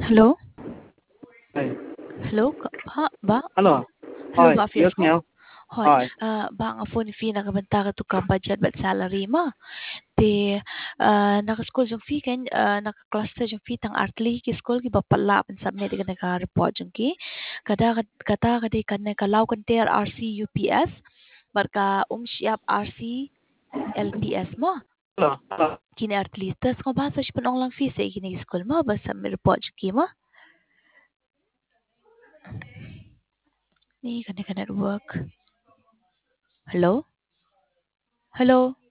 Hello? Hi. Hello? Ba? Hello. Hello Hi. ba Yes, Fiasco? Neil. Hoi. Hi. Ba nga phone fee nakabanta ka to ka budget but salary mo. Te naka-school yung fee kan naka-cluster yung fee tang artli ki school ki bapala pan submit ka naka-report yung ki. Kata kadi kan nakalaw kan ter RC UPS barka siap RC LPS mo. Hello. Hello. Kini artli tas ko ba sa siya lang fee sa kini school mo basta may report yung ki mo. Ni kan network. Hello? Hello?